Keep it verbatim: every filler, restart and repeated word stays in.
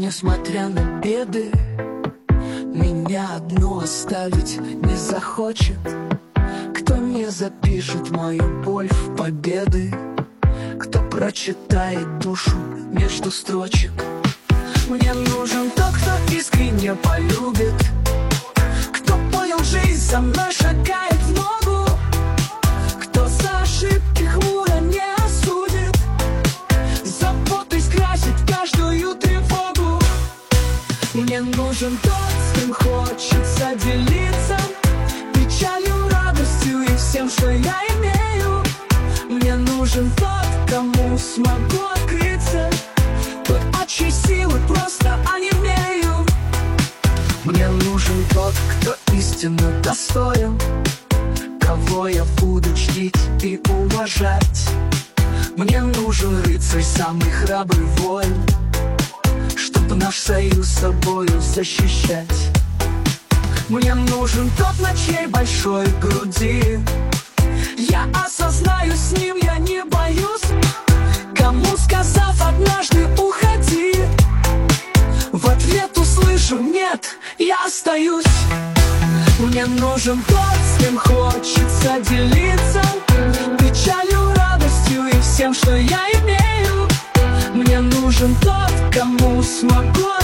несмотря на беды, меня одну оставить не захочет. Кто не запишет мою боль в победы, кто прочитает душу между строчек. Мне нужен тот, кто искренне полюбит, кто понял, жизнь со мной шагает в ногу, кто за ошибки хмуро не осудит, заботой скрасит каждую тревогу. Мне нужен тот, с кем хочется делиться печалью, радостью и всем, что я имею. Мне нужен тот, кому смогу открыться, тот, от чьей силы просто онемею. Мне нужен тот, кто истинно достоин, кого я буду чтить и уважать. Мне нужен рыцарь, самый храбрый воин, чтобы наш союз собою защищать. Мне нужен тот, на чьей большой груди я осознаю, с ним я не боюсь, кому, сказав однажды уходи, в ответ услышу нет, я остаюсь. Мне нужен тот, с кем хочется делиться печалью, радостью и всем, что я имею. Мне нужен тот, кому смогу